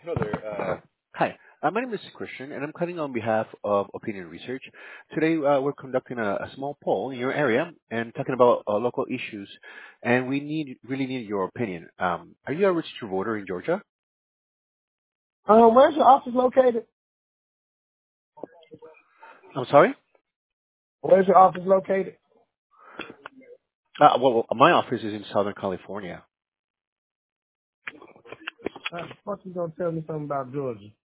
Hello there. Hi, my name is Christian, and I'm calling on behalf of Opinion Research. Today, we're conducting a small poll in your area and talking about local issues, and we really need your opinion. Are you a registered voter in Georgia? Where's your office located? I'm sorry? Where's your office located? My office is in Southern California. What you gonna tell me something about Georgia?